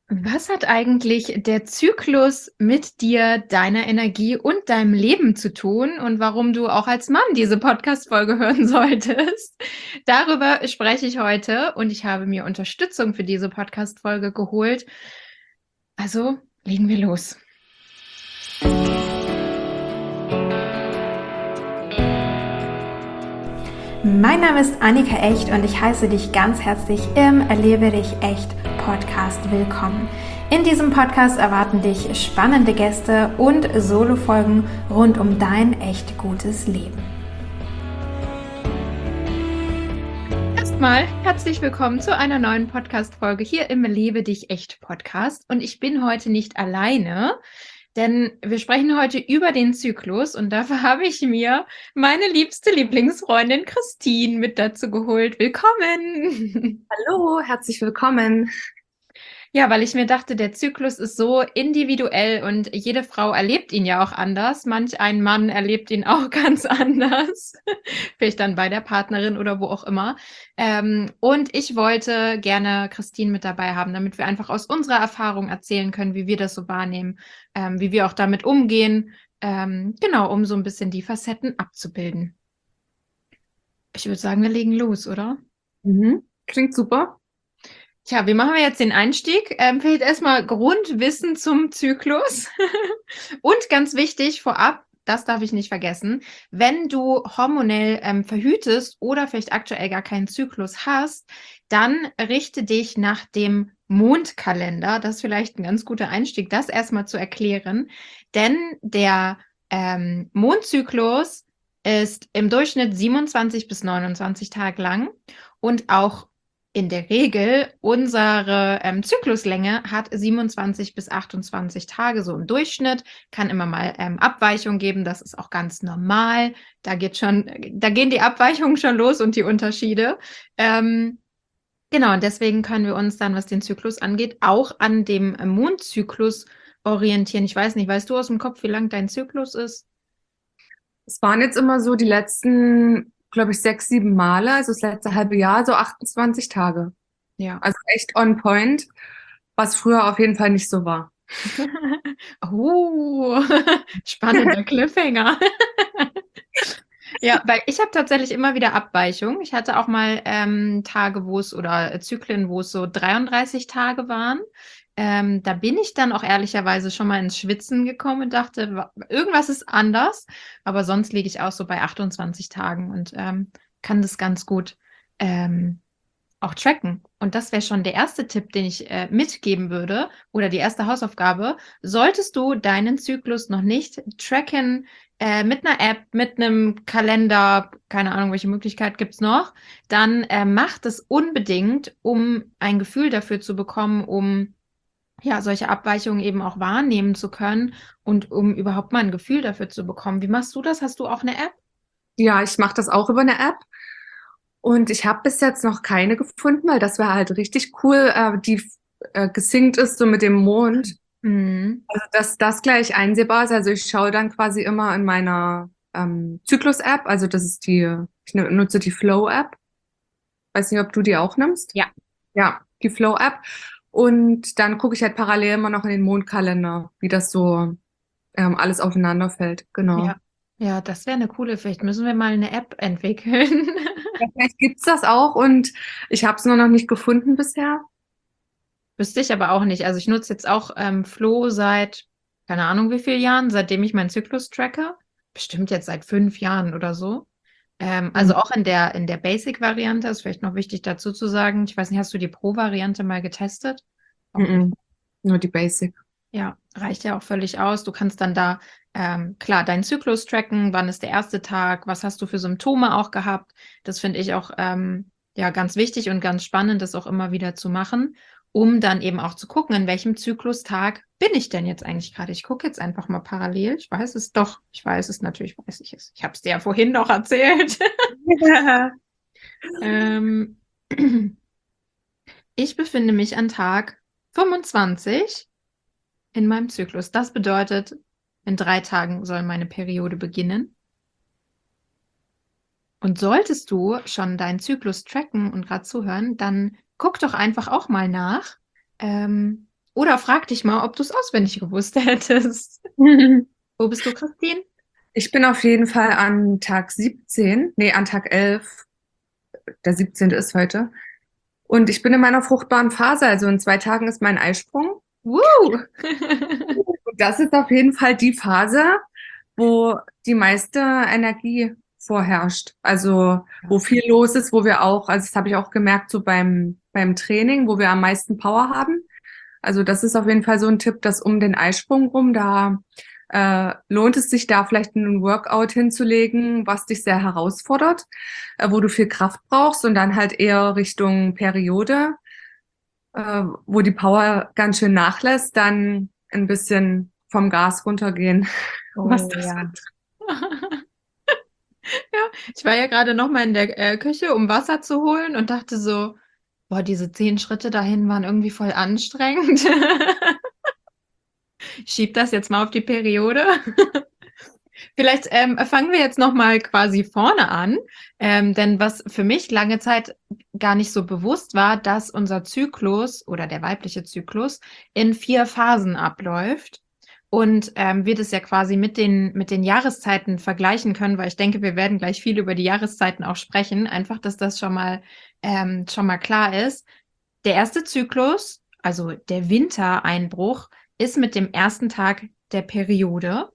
Was hat eigentlich der Zyklus mit dir, deiner Energie und deinem Leben zu tun und warum du auch als Mann diese Podcast-Folge hören solltest? Darüber spreche ich heute und ich habe mir Unterstützung für diese Podcast-Folge geholt. Also legen wir los. Mein Name ist Annika Echt und ich heiße dich ganz herzlich im Erlebe dich echt Podcast willkommen. In diesem Podcast erwarten dich spannende Gäste und Solo-Folgen rund um dein echt gutes Leben. Erstmal herzlich willkommen zu einer neuen Podcast-Folge hier im Erlebe dich echt Podcast. Und ich bin heute nicht alleine, denn wir sprechen heute über den Zyklus und dafür habe ich mir meine liebste Lieblingsfreundin Christine mit dazu geholt. Willkommen! Hallo, herzlich willkommen. Ja, weil ich mir dachte, der Zyklus ist so individuell und jede Frau erlebt ihn ja auch anders. Manch ein Mann erlebt ihn auch ganz anders. Vielleicht dann bei der Partnerin oder wo auch immer. Und ich wollte gerne Christine mit dabei haben, damit wir einfach aus unserer Erfahrung erzählen können, wie wir das so wahrnehmen, wie wir auch damit umgehen. Genau, um so ein bisschen die Facetten abzubilden. Ich würde sagen, wir legen los, oder? Klingt super. Tja, wie machen wir jetzt den Einstieg? Vielleicht erstmal Grundwissen zum Zyklus. Und ganz wichtig vorab, das darf ich nicht vergessen, wenn du hormonell verhütest oder vielleicht aktuell gar keinen Zyklus hast, dann richte dich nach dem Mondkalender. Das ist vielleicht ein ganz guter Einstieg, das erstmal zu erklären. Denn der Mondzyklus ist im Durchschnitt 27 bis 29 Tage lang und auch in der Regel, unsere Zykluslänge hat 27 bis 28 Tage, so im Durchschnitt. Kann immer mal Abweichungen geben, das ist auch ganz normal. Da gehen die Abweichungen schon los und die Unterschiede. Genau, und deswegen können wir uns dann, was den Zyklus angeht, auch an dem Mondzyklus orientieren. Ich weiß nicht, weißt du aus dem Kopf, wie lang dein Zyklus ist? Es waren jetzt immer so die letzten, glaube ich, 6, 7 Male, also das letzte halbe Jahr, so 28 Tage. Ja. Also echt on point, was früher auf jeden Fall nicht so war. Oh, spannender Cliffhanger. Ja, weil ich habe tatsächlich immer wieder Abweichungen. Ich hatte auch mal Tage, oder Zyklen, wo es so 33 Tage waren. Da bin ich dann auch ehrlicherweise schon mal ins Schwitzen gekommen und dachte, irgendwas ist anders. Aber sonst liege ich auch so bei 28 Tagen und kann das ganz gut auch tracken. Und das wäre schon der erste Tipp, den ich mitgeben würde oder die erste Hausaufgabe. Solltest du deinen Zyklus noch nicht tracken, mit einer App, mit einem Kalender, keine Ahnung, welche Möglichkeit gibt's noch, dann mach das unbedingt, um ein Gefühl dafür zu bekommen, um ja solche Abweichungen eben auch wahrnehmen zu können und um überhaupt mal ein Gefühl dafür zu bekommen. Wie machst du das? Hast du auch eine App? Ja, ich mache das auch über eine App und ich habe bis jetzt noch keine gefunden, weil das wäre halt richtig cool, die gesynkt ist so mit dem Mond. Mhm. Also dass das gleich einsehbar ist. Also ich schaue dann quasi immer in meiner Zyklus-App, also das ist ich nutze die Flow-App. Weiß nicht, ob du die auch nimmst. Ja. Ja, die Flow-App. Und dann gucke ich halt parallel immer noch in den Mondkalender, wie das so alles aufeinander fällt. Genau. Ja, ja, das wäre eine coole. Vielleicht müssen wir mal eine App entwickeln. Ja, vielleicht gibt's das auch und ich habe es nur noch nicht gefunden bisher. Wüsste ich aber auch nicht. Also ich nutze jetzt auch Flo seit, keine Ahnung wie vielen Jahren, seitdem ich meinen Zyklus tracke. Bestimmt jetzt seit 5 Jahren oder so. Also Mhm. auch in der Basic-Variante, ist vielleicht noch wichtig dazu zu sagen. Ich weiß nicht, hast du die Pro-Variante mal getestet? Auch nicht. Mhm. Nur die Basic. Ja, reicht ja auch völlig aus. Du kannst dann da klar deinen Zyklus tracken, wann ist der erste Tag, was hast du für Symptome auch gehabt. Das finde ich auch ja ganz wichtig und ganz spannend, das auch immer wieder zu machen, um dann eben auch zu gucken, in welchem Zyklustag bin ich denn jetzt eigentlich gerade. Ich gucke jetzt einfach mal parallel. Ich weiß es doch. Ich weiß es, natürlich weiß ich es. Ich habe es dir ja vorhin noch erzählt. ähm, Ich befinde mich an Tag 25 in meinem Zyklus. Das bedeutet, in 3 Tagen soll meine Periode beginnen. Und solltest du schon deinen Zyklus tracken und gerade zuhören, dann guck doch einfach auch mal nach. Oder frag dich mal, ob du es auswendig gewusst hättest. Wo bist du, Christine? Ich bin auf jeden Fall an Tag 17, nee, an Tag 11, der 17. ist heute. Und ich bin in meiner fruchtbaren Phase, also in 2 Tagen ist mein Eisprung. Woo! Und das ist auf jeden Fall die Phase, wo die meiste Energie vorherrscht. Also wo viel los ist, wo wir auch, also das habe ich auch gemerkt, so beim Training, wo wir am meisten Power haben. Also das ist auf jeden Fall so ein Tipp, dass um den Eisprung rum, da lohnt es sich da vielleicht einen Workout hinzulegen, was dich sehr herausfordert, wo du viel Kraft brauchst und dann halt eher Richtung Periode, wo die Power ganz schön nachlässt, dann ein bisschen vom Gas runtergehen, was das ja. betrifft. Ja, ich war ja gerade noch mal in der Küche, um Wasser zu holen und dachte so, boah, diese 10 Schritte dahin waren irgendwie voll anstrengend. Ich schieb das jetzt mal auf die Periode. Vielleicht fangen wir jetzt noch mal quasi vorne an, denn was für mich lange Zeit gar nicht so bewusst war, dass unser Zyklus oder der weibliche Zyklus in 4 Phasen abläuft und wir das ja quasi mit den Jahreszeiten vergleichen können, weil ich denke, wir werden gleich viel über die Jahreszeiten auch sprechen, einfach, dass das schon mal klar ist. Der erste Zyklus, also der Wintereinbruch, ist mit dem ersten Tag der Periode.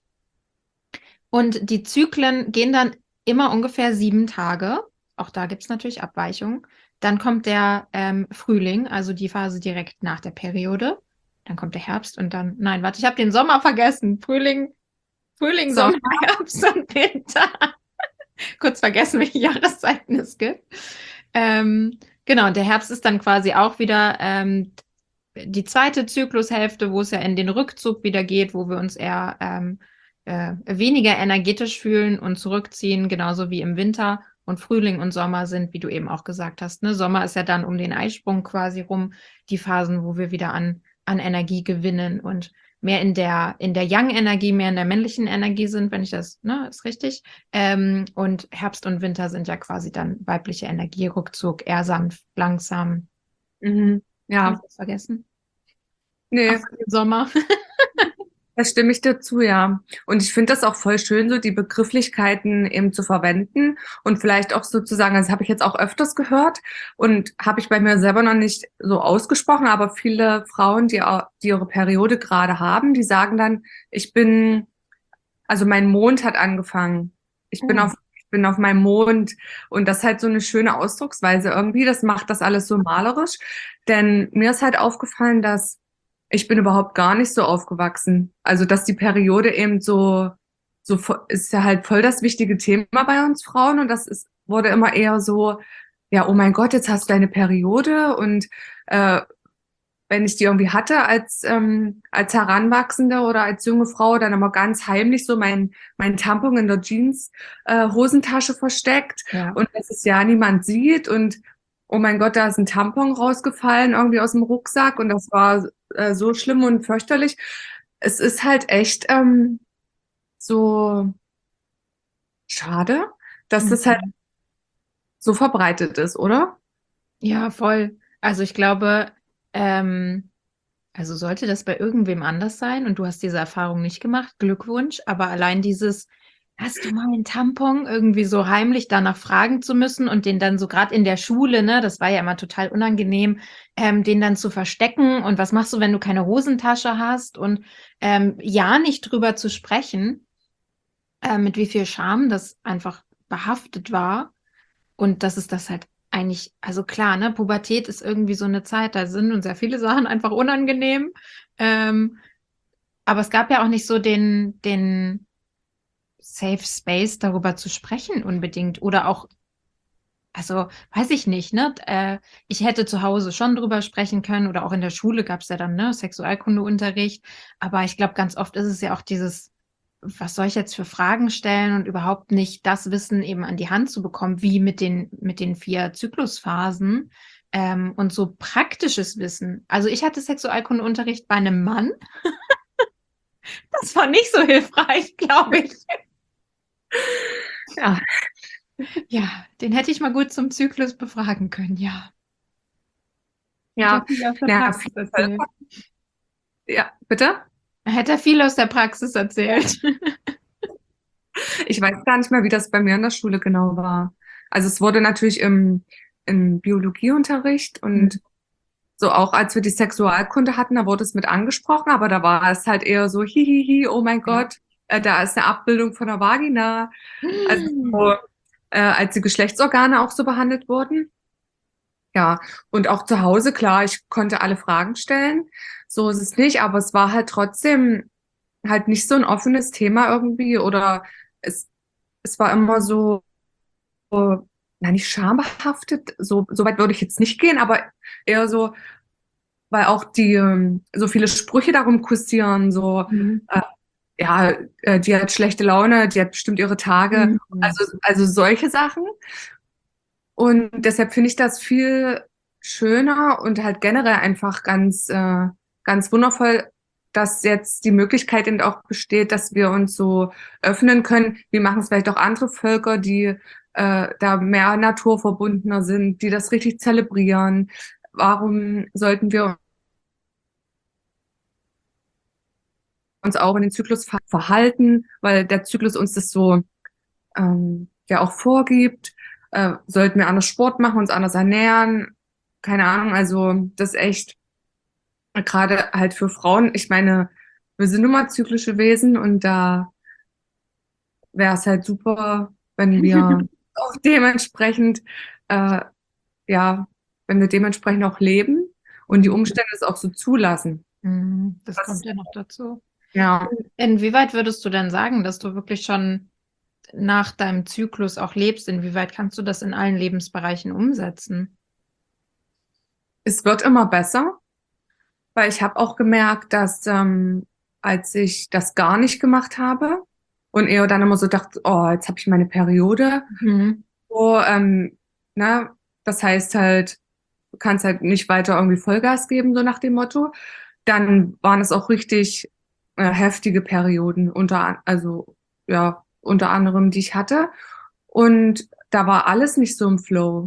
Und die Zyklen gehen dann immer ungefähr 7 Tage. Auch da gibt es natürlich Abweichungen. Dann kommt der Frühling, also die Phase direkt nach der Periode. Dann kommt der Herbst und dann, nein, warte, ich habe den Sommer vergessen. Frühling, Sommer, Herbst und Winter. Kurz vergessen, welche Jahreszeiten es gibt. Genau, der Herbst ist dann quasi auch wieder die zweite Zyklushälfte, wo es ja in den Rückzug wieder geht, wo wir uns eher weniger energetisch fühlen und zurückziehen, genauso wie im Winter. Und Frühling und Sommer sind, wie du eben auch gesagt hast, ne? Sommer ist ja dann um den Eisprung quasi rum, die Phasen, wo wir wieder an Energie gewinnen und mehr in der Yang-Energie, mehr in der männlichen Energie sind, wenn ich das, ne, ist richtig. Und Herbst und Winter sind ja quasi dann weibliche Energie, Rückzug, eher sanft, langsam. Mhm. Ja. Hab ich das vergessen? Nee. Ach, Sommer. Da stimme ich dazu, ja. Und ich finde das auch voll schön, so die Begrifflichkeiten eben zu verwenden und vielleicht auch sozusagen, also das habe ich jetzt auch öfters gehört und habe ich bei mir selber noch nicht so ausgesprochen, aber viele Frauen, die ihre Periode gerade haben, die sagen dann, also mein Mond hat angefangen. Ich bin auf meinem Mond und das ist halt so eine schöne Ausdrucksweise irgendwie, das macht das alles so malerisch, denn mir ist halt aufgefallen, dass ich bin überhaupt gar nicht so aufgewachsen. Also, dass die Periode eben ist ja halt voll das wichtige Thema bei uns Frauen und wurde immer eher so, ja, oh mein Gott, jetzt hast du deine Periode und wenn ich die irgendwie hatte als Heranwachsende oder als junge Frau, dann immer ganz heimlich so mein Tampon in der Jeans Hosentasche versteckt und dass es ja niemand sieht und oh mein Gott, da ist ein Tampon rausgefallen irgendwie aus dem Rucksack und das war so schlimm und fürchterlich. Es ist halt echt so schade, dass das halt so verbreitet ist, oder? Ja, voll. Also ich glaube, also sollte das bei irgendwem anders sein und du hast diese Erfahrung nicht gemacht, Glückwunsch, aber allein dieses, hast du mal einen Tampon, irgendwie so heimlich danach fragen zu müssen und den dann so gerade in der Schule, ne, das war ja immer total unangenehm, den dann zu verstecken und was machst du, wenn du keine Hosentasche hast und ja, nicht drüber zu sprechen, mit wie viel Scham das einfach behaftet war und dass es das halt eigentlich, also klar, ne, Pubertät ist irgendwie so eine Zeit, da sind uns sehr viele Sachen einfach unangenehm. Aber es gab ja auch nicht so den Safe Space, darüber zu sprechen unbedingt. Oder auch, also weiß ich nicht, ne? Ich hätte zu Hause schon drüber sprechen können oder auch in der Schule gab es ja dann, ne, Sexualkundeunterricht. Aber ich glaube, ganz oft ist es ja auch dieses, was soll ich jetzt für Fragen stellen und überhaupt nicht das Wissen eben an die Hand zu bekommen, wie mit den 4 Zyklusphasen und so praktisches Wissen. Also ich hatte Sexualkundeunterricht bei einem Mann. Das war nicht so hilfreich, glaube ich. Ja. Ja, den hätte ich mal gut zum Zyklus befragen können, ja. Ja, Ich hab viel aus der ja, Praxis erzählt. Ja, bitte? Hätte er viel aus der Praxis erzählt. Ich weiß gar nicht mehr, wie das bei mir in der Schule genau war. Also es wurde natürlich im Biologieunterricht und so auch als wir die Sexualkunde hatten, da wurde es mit angesprochen, aber da war es halt eher so, hihihi, oh mein Ja. Gott, da ist eine Abbildung von der Vagina. Also so, als die Geschlechtsorgane auch so behandelt wurden. Ja, und auch zu Hause, klar, ich konnte alle Fragen stellen. So ist es nicht, aber es war halt trotzdem halt nicht so ein offenes Thema irgendwie oder es, es war immer so, na, nicht schambehaftet, so weit würde ich jetzt nicht gehen, aber eher so, weil auch die so viele Sprüche darum kursieren, so, Mhm. ja, die hat schlechte Laune, die hat bestimmt ihre Tage, Mhm. also solche Sachen. Und deshalb finde ich das viel schöner und halt generell einfach ganz wundervoll, dass jetzt die Möglichkeit eben auch besteht, dass wir uns so öffnen können. Wie machen es vielleicht auch andere Völker, die da mehr naturverbundener sind, die das richtig zelebrieren? Warum sollten wir uns auch in den Zyklus verhalten, weil der Zyklus uns das so ja auch vorgibt? Sollten wir anders Sport machen, uns anders ernähren? Keine Ahnung, also das ist echt gerade halt für Frauen. Ich meine, wir sind nun mal zyklische Wesen und da wäre es halt super, wenn wir auch dementsprechend, äh, ja, wenn wir dementsprechend auch leben und die Umstände es auch so zulassen. Mhm. Das Das, kommt ja noch dazu. ja, Inwieweit würdest du denn sagen, dass du wirklich schon nach deinem Zyklus auch lebst? Inwieweit kannst du das in allen Lebensbereichen umsetzen? es wird immer besser, weil ich habe auch gemerkt, dass als ich das gar nicht gemacht habe und eher dann immer so dachte, oh, jetzt habe ich meine Periode, Mhm. so, ne, das heißt halt, du kannst halt nicht weiter irgendwie Vollgas geben, so nach dem Motto. Dann waren es auch richtig heftige Perioden also ja, unter anderem, die ich hatte. Und da war alles nicht so im Flow.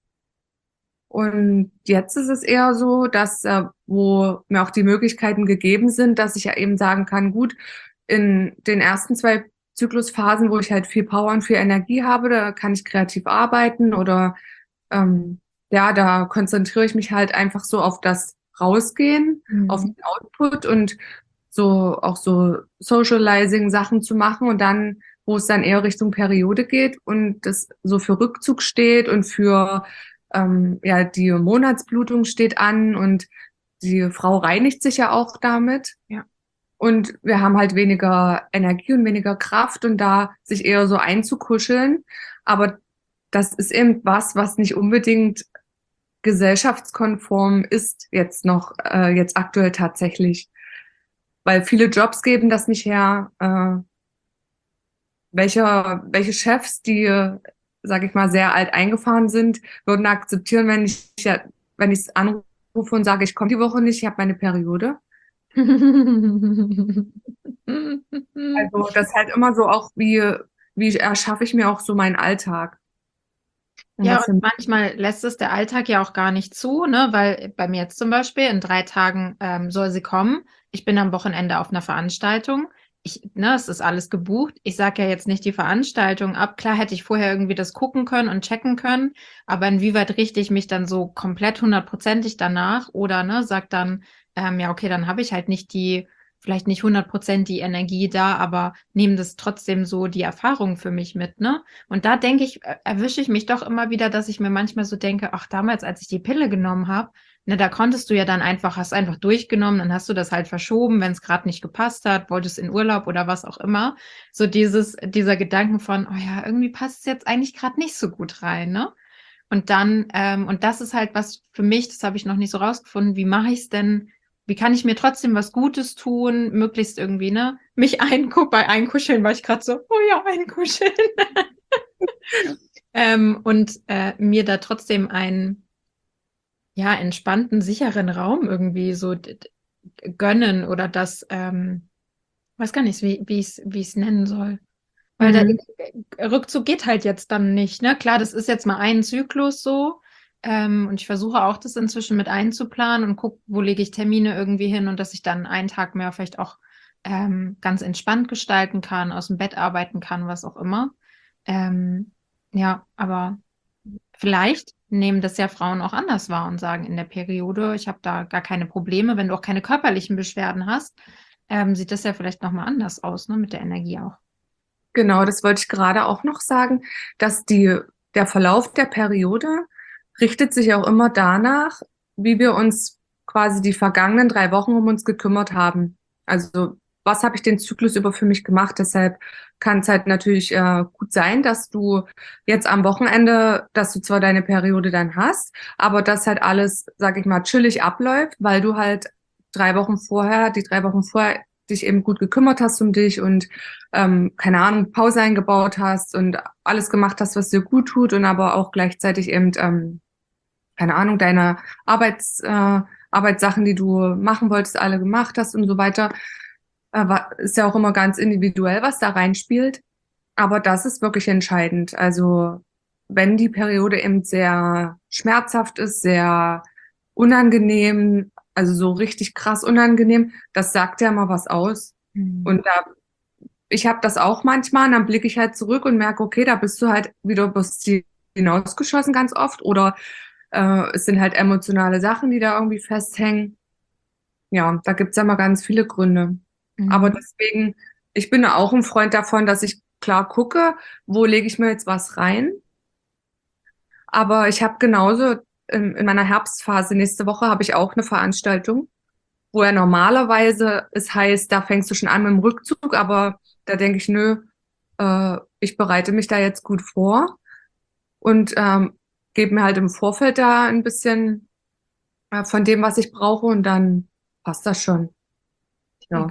Und jetzt ist es eher so, dass, wo mir auch die Möglichkeiten gegeben sind, dass ich ja eben sagen kann, gut, in den ersten 2 Zyklusphasen, wo ich halt viel Power und viel Energie habe, da kann ich kreativ arbeiten oder ja, da konzentriere ich mich halt einfach so auf das Rausgehen, auf Mhm. den Output und so auch so Socializing-Sachen zu machen und dann, wo es dann eher Richtung Periode geht und das so für Rückzug steht und für ja, die Monatsblutung steht an und die Frau reinigt sich ja auch damit. Ja. Und wir haben halt weniger Energie und weniger Kraft und da sich eher so einzukuscheln. Aber das ist eben was nicht unbedingt gesellschaftskonform ist jetzt noch, jetzt aktuell tatsächlich. Weil viele Jobs geben das nicht her. Welche Chefs, die, sage ich mal, sehr alt eingefahren sind, würden akzeptieren, wenn ich es anrufe und sage, ich komme die Woche nicht, ich habe meine Periode. Also das ist halt immer so auch, wie erschaffe ich mir auch so meinen Alltag. Um Ja, das und manchmal lässt es der Alltag ja auch gar nicht zu, ne? Weil bei mir jetzt zum Beispiel in 3 Tagen soll sie kommen. Ich bin am Wochenende auf einer Veranstaltung. Es ist alles gebucht. Ich sage ja jetzt nicht die Veranstaltung ab. Klar hätte ich vorher irgendwie das gucken können und checken können, aber inwieweit richte ich mich dann so komplett hundertprozentig danach oder ne, sag dann, ja, okay, dann habe ich halt vielleicht nicht 100% die Energie da, aber nehme das trotzdem so die Erfahrung für mich mit, ne? Und da denke ich, erwische ich mich doch immer wieder, dass ich mir manchmal so denke, ach, damals, als ich die Pille genommen habe, ne, da konntest du ja dann hast einfach durchgenommen, dann hast du das halt verschoben, wenn es gerade nicht gepasst hat, wolltest in Urlaub oder was auch immer. So dieser Gedanken von, oh ja, irgendwie passt es jetzt eigentlich gerade nicht so gut rein, ne? Und dann, und das ist halt was für mich, das habe ich noch nicht so rausgefunden, wie mache ich es denn, wie kann ich mir trotzdem was Gutes tun, möglichst irgendwie, ne, mich bei Einkuscheln war ich gerade so, oh ja, einkuscheln. Und mir da trotzdem einen, ja, entspannten, sicheren Raum irgendwie so gönnen oder das, weiß gar nicht, wie ich es nennen soll. Weil Mhm. Rückzug geht halt jetzt dann nicht, ne? Klar, das ist jetzt mal ein Zyklus so, Und ich versuche auch, das inzwischen mit einzuplanen und gucke, wo lege ich Termine irgendwie hin und dass ich dann einen Tag mehr vielleicht auch ganz entspannt gestalten kann, aus dem Bett arbeiten kann, was auch immer. Ja, aber vielleicht nehmen das ja Frauen auch anders wahr und sagen in der Periode, ich habe da gar keine Probleme. Wenn du auch keine körperlichen Beschwerden hast, sieht das ja vielleicht nochmal anders aus, ne, mit der Energie auch. Genau, das wollte ich gerade auch noch sagen, dass der Verlauf der Periode richtet sich auch immer danach, wie wir uns quasi die vergangenen 3 Wochen um uns gekümmert haben. Also was habe ich den Zyklus über für mich gemacht? Deshalb kann es halt natürlich gut sein, dass du jetzt am Wochenende, dass du zwar deine Periode dann hast, aber dass halt alles, sag ich mal, chillig abläuft, weil du halt die 3 Wochen vorher dich eben gut gekümmert hast um dich und keine Ahnung, Pause eingebaut hast und alles gemacht hast, was dir gut tut und aber auch gleichzeitig eben, keine Ahnung, deine Arbeitssachen, die du machen wolltest, alle gemacht hast und so weiter. Ist ja auch immer ganz individuell, was da reinspielt. Aber das ist wirklich entscheidend. Also wenn die Periode eben sehr schmerzhaft ist, sehr unangenehm, also so richtig krass unangenehm, das sagt ja mal was aus. Und ich habe das auch manchmal, und dann blicke ich halt zurück und merke, okay, da bist du halt wieder übers Ziel hinausgeschossen ganz oft. Oder es sind halt emotionale Sachen, die da irgendwie festhängen. Ja, da gibt's ja mal ganz viele Gründe. Aber deswegen, ich bin auch ein Freund davon, dass ich klar gucke, wo lege ich mir jetzt was rein. Aber ich habe genauso in meiner Herbstphase, nächste Woche habe ich auch eine Veranstaltung, wo ja normalerweise es heißt, da fängst du schon an mit dem Rückzug, aber da denke ich, nö, ich bereite mich da jetzt gut vor und gebe mir halt im Vorfeld da ein bisschen von dem, was ich brauche und dann passt das schon. Ja.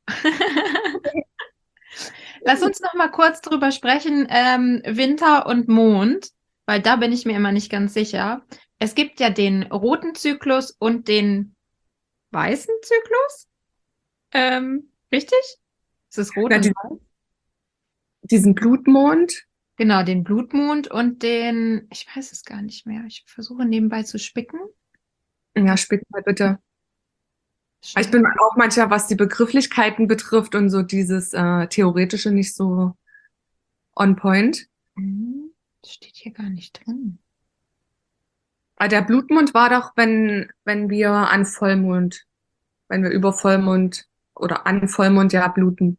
Lass uns noch mal kurz drüber sprechen, Winter und Mond, weil da bin ich mir immer nicht ganz sicher. Es gibt ja den roten Zyklus und den weißen Zyklus. Richtig? Ist es rot Ja, und weiß? diesen Blutmond. Genau, den Blutmond und den, ich weiß es gar nicht mehr. Ich versuche nebenbei zu spicken. Ja, spick mal bitte. Ich bin auch manchmal, was die Begrifflichkeiten betrifft und so dieses Theoretische nicht so on point. Das steht hier gar nicht drin. Aber der Blutmond war doch, wenn wir an Vollmond, wenn wir über Vollmond oder an Vollmond ja bluten.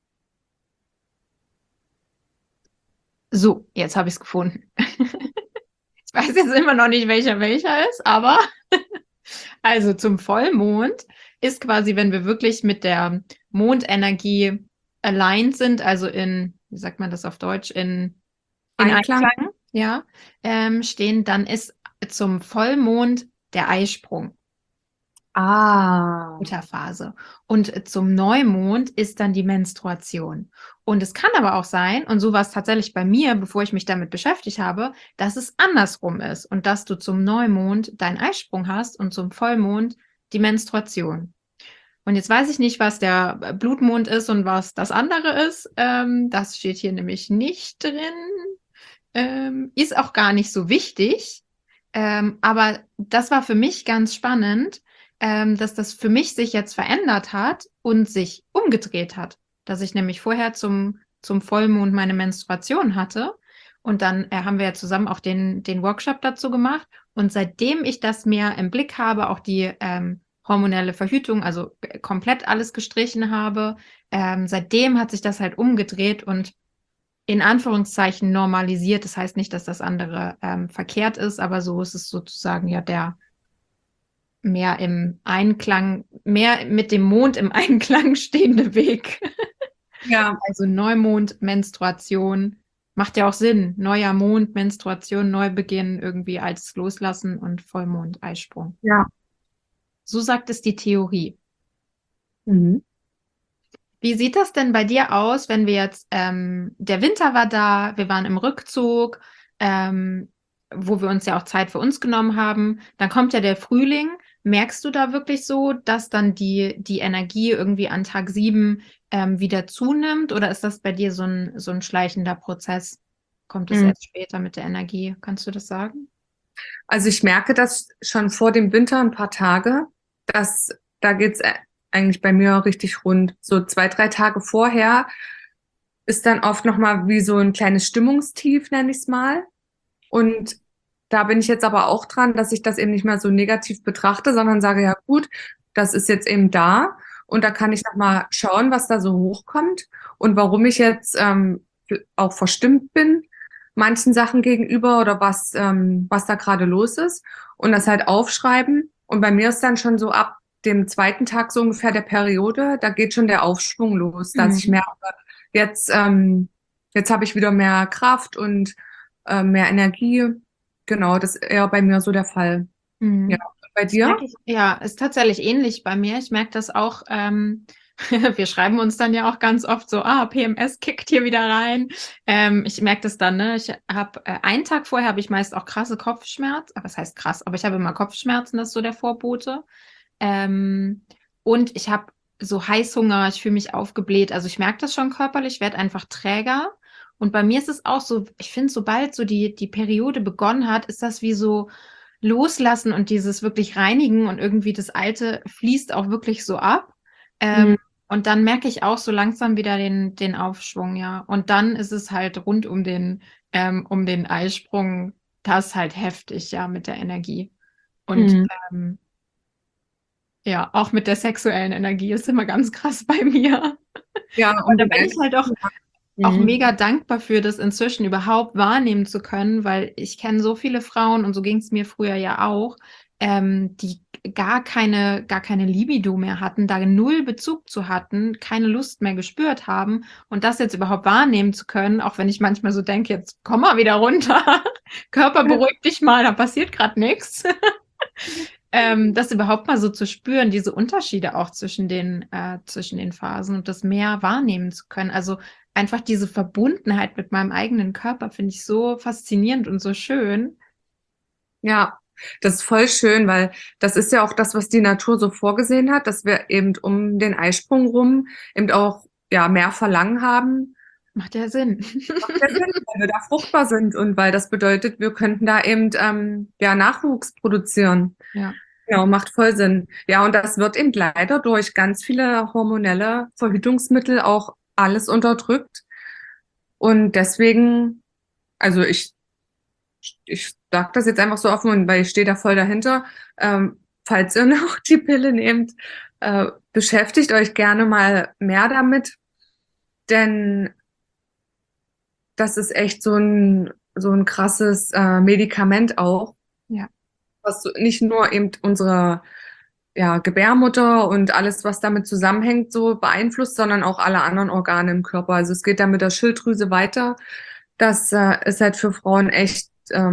So, jetzt habe ich es gefunden. Ich weiß jetzt immer noch nicht, welcher ist, aber also zum Vollmond ist quasi, wenn wir wirklich mit der Mondenergie aligned sind, also in, wie sagt man das auf Deutsch, in Einklang. ja, stehen, dann ist zum Vollmond der Eisprung. Ah. Phase. Und zum Neumond ist dann die Menstruation. Und es kann aber auch sein, und so war es tatsächlich bei mir, bevor ich mich damit beschäftigt habe, dass es andersrum ist und dass du zum Neumond deinen Eisprung hast und zum Vollmond die Menstruation. Und jetzt weiß ich nicht, was der Blutmond ist und was das andere ist. Das steht hier nämlich nicht drin. Ist auch gar nicht so wichtig. Aber das war für mich ganz spannend, dass das für mich sich jetzt verändert hat und sich umgedreht hat. Dass ich nämlich vorher zum Vollmond meine Menstruation hatte. Und dann haben wir ja zusammen auch den Workshop dazu gemacht. Und seitdem ich das mehr im Blick habe, auch die hormonelle Verhütung, also komplett alles gestrichen habe, seitdem hat sich das halt umgedreht und in Anführungszeichen normalisiert. Das heißt nicht, dass das andere verkehrt ist, aber so ist es sozusagen ja der mehr im Einklang, mehr mit dem Mond im Einklang stehende Weg. Ja. Also Neumond, Menstruation, macht ja auch Sinn. Neuer Mond, Menstruation, Neubeginn, irgendwie altes Loslassen und Vollmond, Eisprung. Ja. So sagt es die Theorie. Mhm. Wie sieht das denn bei dir aus, wenn wir jetzt, der Winter war da, wir waren im Rückzug, wo wir uns ja auch Zeit für uns genommen haben, dann kommt ja der Frühling. Merkst du da wirklich so, dass dann die Energie irgendwie an Tag 7 wieder zunimmt oder ist das bei dir so ein schleichender Prozess? Kommt es erst später mit der Energie? Kannst du das sagen? Also ich merke das schon vor dem Winter ein paar Tage, dass da geht's eigentlich bei mir richtig rund. So 2, 3 Tage vorher ist dann oft noch mal wie so ein kleines Stimmungstief, nenne ich es mal. Und da bin ich jetzt aber auch dran, dass ich das eben nicht mehr so negativ betrachte, sondern sage, ja gut, das ist jetzt eben da und da kann ich noch mal schauen, was da so hochkommt und warum ich jetzt auch verstimmt bin manchen Sachen gegenüber oder was da gerade los ist und das halt aufschreiben. Und bei mir ist dann schon so ab dem zweiten Tag so ungefähr der Periode, da geht schon der Aufschwung los, dass ich merke, jetzt, jetzt habe ich wieder mehr Kraft und mehr Energie. Genau, das ist eher bei mir so der Fall. Ja, bei dir? Ja, ist tatsächlich ähnlich bei mir. Ich merke das auch. Wir schreiben uns dann ja auch ganz oft so, PMS kickt hier wieder rein. Ich merke das dann, ne? Ich habe einen Tag vorher habe ich meist auch krasse Kopfschmerzen. Aber was heißt krass? Aber ich habe immer Kopfschmerzen, das ist so der Vorbote. Und ich habe so Heißhunger, ich fühle mich aufgebläht. Also ich merke das schon körperlich, werde einfach träger. Und bei mir ist es auch so, ich finde, sobald so die Periode begonnen hat, ist das wie so loslassen und dieses wirklich reinigen und irgendwie das Alte fließt auch wirklich so ab. Und dann merke ich auch so langsam wieder den Aufschwung, ja. Und dann ist es halt rund um den Eisprung, das halt heftig, ja, mit der Energie. Und ja, auch mit der sexuellen Energie ist immer ganz krass bei mir. Ja, Und da bin ich halt auch mega dankbar für, das inzwischen überhaupt wahrnehmen zu können, weil ich kenne so viele Frauen, und so ging es mir früher ja auch, die gar keine Libido mehr hatten, da null Bezug zu hatten, keine Lust mehr gespürt haben, und das jetzt überhaupt wahrnehmen zu können, auch wenn ich manchmal so denke, jetzt komm mal wieder runter, Körper, beruhig dich mal, da passiert gerade nichts. Das überhaupt mal so zu spüren, diese Unterschiede auch zwischen den Phasen und das mehr wahrnehmen zu können. Also einfach diese Verbundenheit mit meinem eigenen Körper finde ich so faszinierend und so schön. Ja, das ist voll schön, weil das ist ja auch das, was die Natur so vorgesehen hat, dass wir eben um den Eisprung rum eben auch ja mehr Verlangen haben. Macht ja Sinn. Macht ja Sinn, weil wir da fruchtbar sind und weil das bedeutet, wir könnten da eben ja Nachwuchs produzieren. Ja. Genau, macht voll Sinn. Ja, und das wird eben leider durch ganz viele hormonelle Verhütungsmittel auch alles unterdrückt. Und deswegen, also ich sage das jetzt einfach so offen, weil ich stehe da voll dahinter. Falls ihr noch die Pille nehmt, beschäftigt euch gerne mal mehr damit, denn das ist echt so ein krasses Medikament auch, Ja. was so nicht nur eben unsere ja, Gebärmutter und alles, was damit zusammenhängt, so beeinflusst, sondern auch alle anderen Organe im Körper. Also es geht dann mit der Schilddrüse weiter. Das ist halt für Frauen echt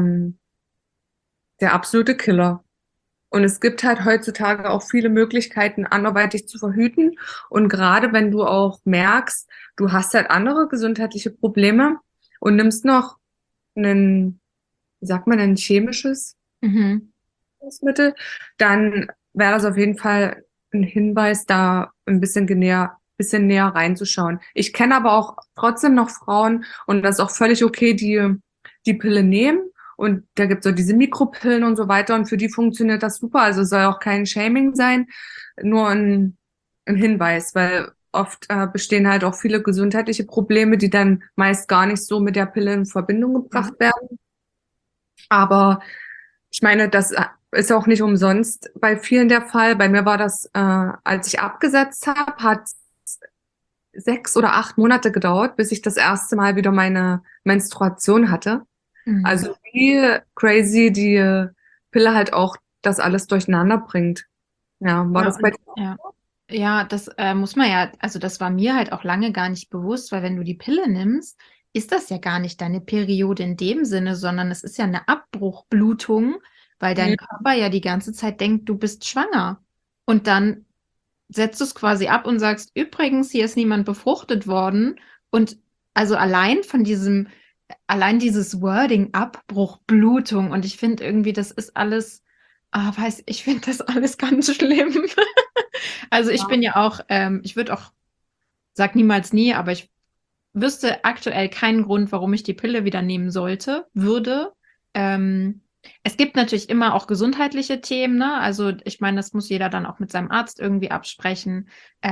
der absolute Killer. Und es gibt halt heutzutage auch viele Möglichkeiten, anderweitig zu verhüten. Und gerade wenn du auch merkst, du hast halt andere gesundheitliche Probleme und nimmst noch ein, wie sagt man, ein chemisches Mittel, dann wäre das auf jeden Fall ein Hinweis, da ein bisschen näher reinzuschauen. Ich kenne aber auch trotzdem noch Frauen, und das ist auch völlig okay, die die Pille nehmen. Und da gibt es so diese Mikropillen und so weiter. Und für die funktioniert das super. Also es soll auch kein Shaming sein, nur ein Hinweis, weil oft bestehen halt auch viele gesundheitliche Probleme, die dann meist gar nicht so mit der Pille in Verbindung gebracht werden. Aber ich meine, das ist auch nicht umsonst bei vielen der Fall. Bei mir war das, als ich abgesetzt habe, hat 6 oder 8 Monate gedauert, bis ich das erste Mal wieder meine Menstruation hatte. Also wie crazy die Pille halt auch das alles durcheinander bringt. Ja, war das bei dir? Ja. Ja, das muss man ja, also das war mir halt auch lange gar nicht bewusst, weil wenn du die Pille nimmst, ist das ja gar nicht deine Periode in dem Sinne, sondern es ist ja eine Abbruchblutung, weil dein Körper ja die ganze Zeit denkt, du bist schwanger. Und dann setzt du es quasi ab und sagst, übrigens, hier ist niemand befruchtet worden. Und also allein dieses Wording, Abbruch, Blutung, und ich finde irgendwie, das ist alles, ich finde das alles ganz schlimm. Also ich bin ja auch, sag niemals nie, aber ich wüsste aktuell keinen Grund, warum ich die Pille wieder nehmen würde. Es gibt natürlich immer auch gesundheitliche Themen, ne? Also ich meine, das muss jeder dann auch mit seinem Arzt irgendwie absprechen.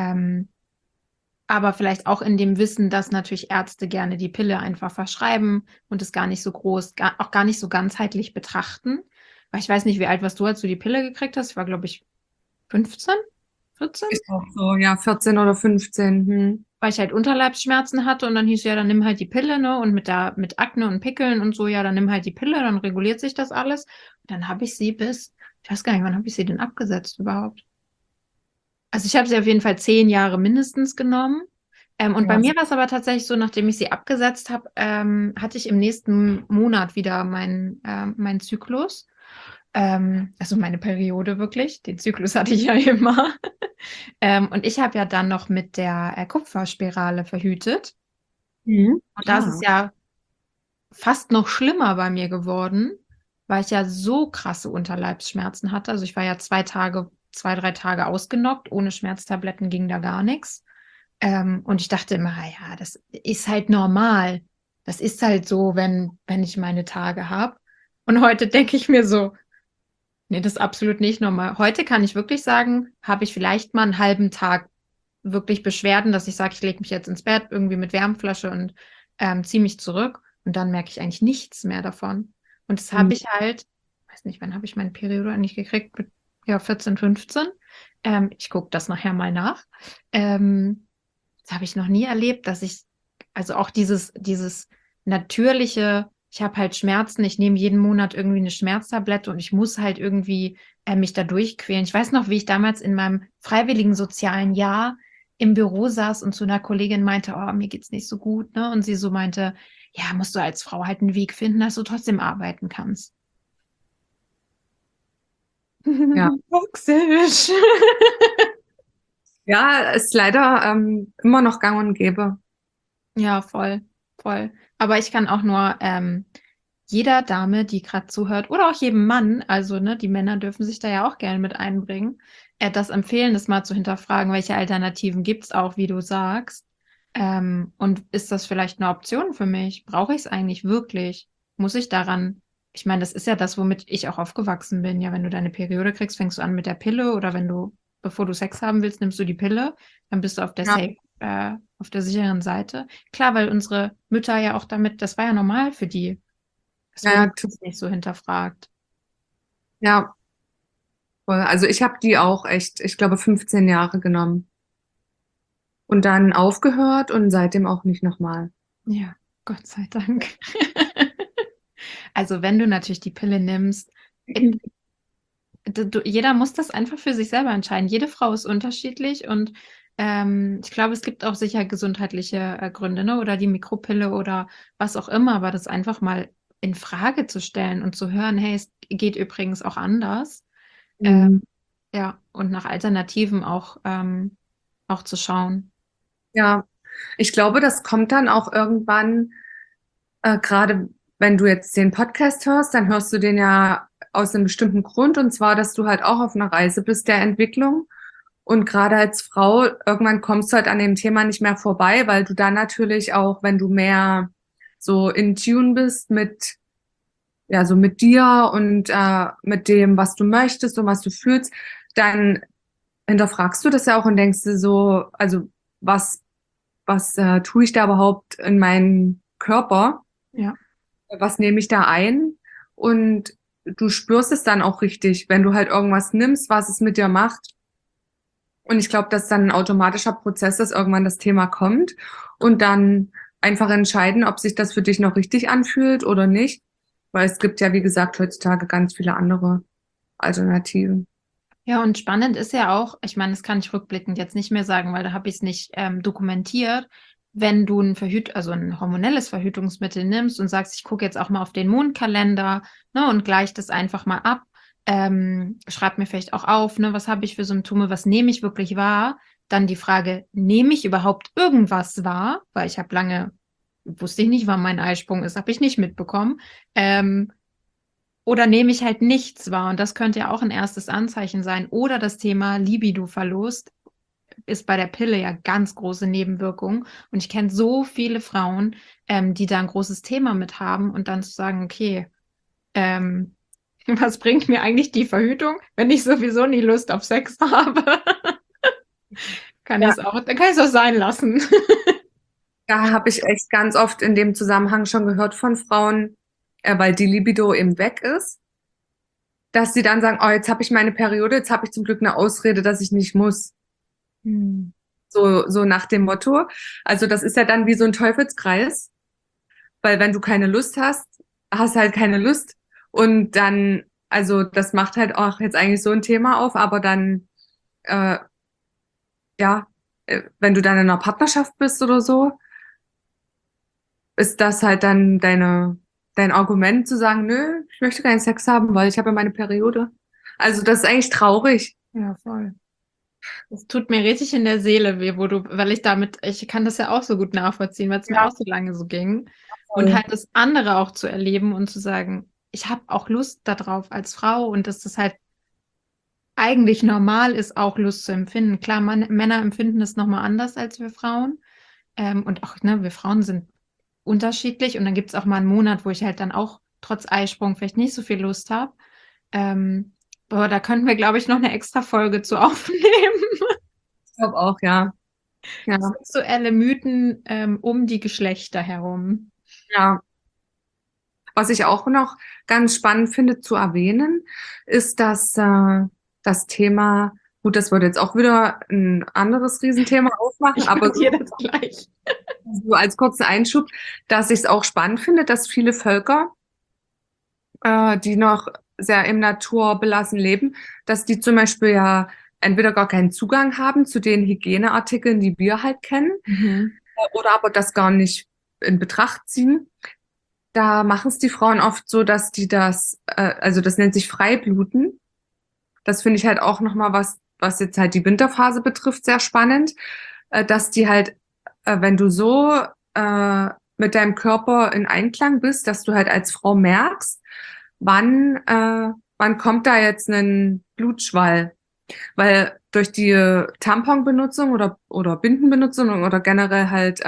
Aber vielleicht auch in dem Wissen, dass natürlich Ärzte gerne die Pille einfach verschreiben und es gar nicht so groß, auch gar nicht so ganzheitlich betrachten. Weil ich weiß nicht, wie alt warst du, als du die Pille gekriegt hast? Ich war, glaube ich, 15, 14? Ist auch so, ja, 14 oder 15. Weil ich halt Unterleibsschmerzen hatte und dann hieß ja, dann nimm halt die Pille, ne? Und mit Akne und Pickeln und so, ja, dann nimm halt die Pille, dann reguliert sich das alles. Und dann habe ich sie ich weiß gar nicht, wann habe ich sie denn abgesetzt überhaupt? Also ich habe sie auf jeden Fall 10 Jahre mindestens genommen. Und bei Ja. mir war es aber tatsächlich so, nachdem ich sie abgesetzt habe, hatte ich im nächsten Monat wieder meinen Zyklus. Also meine Periode wirklich. Den Zyklus hatte ich ja immer. Und ich habe ja dann noch mit der Kupferspirale verhütet. Und da ist es Ah. ja fast noch schlimmer bei mir geworden, weil ich ja so krasse Unterleibsschmerzen hatte. Also ich war ja 3 Tage ausgenockt. Ohne Schmerztabletten ging da gar nichts. Und ich dachte immer, ja, das ist halt normal. Das ist halt so, wenn ich meine Tage habe. Und heute denke ich mir so, nee, das ist absolut nicht normal. Heute kann ich wirklich sagen, habe ich vielleicht mal einen halben Tag wirklich Beschwerden, dass ich sage, ich lege mich jetzt ins Bett, irgendwie mit Wärmflasche und ziehe mich zurück. Und dann merke ich eigentlich nichts mehr davon. Und das habe ich halt, weiß nicht, wann habe ich meine Periode eigentlich gekriegt? Mit, ja, 14, 15. Ich gucke das nachher mal nach. Das habe ich noch nie erlebt, dass ich, also auch dieses natürliche, ich habe halt Schmerzen, ich nehme jeden Monat irgendwie eine Schmerztablette und ich muss halt irgendwie mich da durchquälen. Ich weiß noch, wie ich damals in meinem freiwilligen sozialen Jahr im Büro saß und zu einer Kollegin meinte, oh, mir geht's nicht so gut, ne? Und sie so meinte, ja, musst du als Frau halt einen Weg finden, dass du trotzdem arbeiten kannst. Ja. Toxisch. Ja, ist leider immer noch gang und gäbe. Ja, voll, voll. Aber ich kann auch nur jeder Dame, die gerade zuhört, oder auch jedem Mann, also ne, die Männer dürfen sich da ja auch gerne mit einbringen, das empfehlen, das mal zu hinterfragen, welche Alternativen gibt es auch, wie du sagst. Und ist das vielleicht eine Option für mich? Brauche ich es eigentlich wirklich? Muss ich daran? Ich meine, das ist ja das, womit ich auch aufgewachsen bin. Ja, wenn du deine Periode kriegst, fängst du an mit der Pille oder wenn du, bevor du Sex haben willst, nimmst du die Pille, dann bist du auf der Ja, auf der sicheren Seite. Klar, weil unsere Mütter ja auch damit, das war ja normal für die. Es ja, wurde ja, nicht so hinterfragt. ja, voll. Also ich habe die auch echt, ich glaube, 15 Jahre genommen und dann aufgehört und seitdem auch nicht nochmal. Ja, Gott sei Dank. Also wenn du natürlich die Pille nimmst, jeder muss das einfach für sich selber entscheiden. Jede Frau ist unterschiedlich und ich glaube, es gibt auch sicher gesundheitliche Gründe, ne? Oder die Mikropille oder was auch immer, aber das einfach mal in Frage zu stellen und zu hören, hey, es geht übrigens auch anders. Äh, Mhm. ja, und nach Alternativen auch zu schauen. Ja, ich glaube, das kommt dann auch irgendwann, gerade wenn du jetzt den Podcast hörst, dann hörst du den ja aus einem bestimmten Grund, und zwar, dass du halt auch auf einer Reise bist der Entwicklung. Und gerade als Frau, irgendwann kommst du halt an dem Thema nicht mehr vorbei, weil du dann natürlich auch, wenn du mehr so in Tune bist mit, ja, so mit dir und mit dem, was du möchtest und was du fühlst, dann hinterfragst du das ja auch und denkst dir so, also was, was tue ich da überhaupt in meinen Körper? Ja. Was nehme ich da ein? Und du spürst es dann auch richtig, wenn du halt irgendwas nimmst, was es mit dir macht. Und ich glaube, dass dann ein automatischer Prozess ist, irgendwann das Thema kommt und dann einfach entscheiden, ob sich das für dich noch richtig anfühlt oder nicht. Weil es gibt ja, wie gesagt, heutzutage ganz viele andere Alternativen. Ja, und spannend ist ja auch, ich meine, das kann ich rückblickend jetzt nicht mehr sagen, weil da habe ich es nicht dokumentiert. Wenn du also ein hormonelles Verhütungsmittel nimmst und sagst, ich gucke jetzt auch mal auf den Mondkalender, ne, und gleich das einfach mal ab, schreib mir vielleicht auch auf, ne, was habe ich für Symptome, was nehme ich wirklich wahr? Dann die Frage, nehme ich überhaupt irgendwas wahr? Weil ich habe wusste ich nicht, wann mein Eisprung ist, habe ich nicht mitbekommen. Oder nehme ich halt nichts wahr? Und das könnte ja auch ein erstes Anzeichen sein. Oder das Thema Libido-Verlust ist bei der Pille ja ganz große Nebenwirkung. Und ich kenne so viele Frauen, die da ein großes Thema mit haben und dann zu sagen, okay, Was bringt mir eigentlich die Verhütung, wenn ich sowieso nie Lust auf Sex habe? Dann kann ich es auch sein lassen. Da habe ich echt ganz oft in dem Zusammenhang schon gehört von Frauen, weil die Libido eben weg ist, dass sie dann sagen, oh, jetzt habe ich meine Periode, jetzt habe ich zum Glück eine Ausrede, dass ich nicht muss. Hm. So nach dem Motto. Also das ist ja dann wie so ein Teufelskreis, weil wenn du keine Lust hast, hast halt keine Lust. Und dann, also das macht halt auch jetzt eigentlich so ein Thema auf, aber dann, ja, wenn du dann in einer Partnerschaft bist oder so, ist das halt dann dein Argument zu sagen, nö, ich möchte keinen Sex haben, weil ich habe ja meine Periode. Also das ist eigentlich traurig. Ja, voll. Das tut mir richtig in der Seele weh, weil ich kann das ja auch so gut nachvollziehen, weil es mir auch so lange so ging. Und halt das andere auch zu erleben und zu sagen, ich habe auch Lust darauf als Frau und dass das halt eigentlich normal ist, auch Lust zu empfinden. Klar, Männer empfinden das nochmal anders als wir Frauen. Und auch, ne, wir Frauen sind unterschiedlich und dann gibt es auch mal einen Monat, wo ich halt dann auch trotz Eisprung vielleicht nicht so viel Lust habe. Aber da könnten wir, glaube ich, noch eine extra Folge zu aufnehmen. Ich glaube auch, ja. Ja. Sexuelle Mythen um die Geschlechter herum. Ja. Was ich auch noch ganz spannend finde zu erwähnen, ist, dass das Thema, gut, das würde jetzt auch wieder ein anderes Riesenthema aufmachen, aber dir das gleich. so als kurzen Einschub, dass ich es auch spannend finde, dass viele Völker, die noch sehr im naturbelassen leben, dass die zum Beispiel ja entweder gar keinen Zugang haben zu den Hygieneartikeln, die wir halt kennen, oder aber das gar nicht in Betracht ziehen. Da machen es die Frauen oft so, dass die also das nennt sich Freibluten. Das finde ich halt auch nochmal was jetzt halt die Winterphase betrifft, sehr spannend, dass die halt, wenn du so mit deinem Körper in Einklang bist, dass du halt als Frau merkst, wann kommt da jetzt ein Blutschwall. Weil durch die Tamponbenutzung oder Bindenbenutzung oder generell halt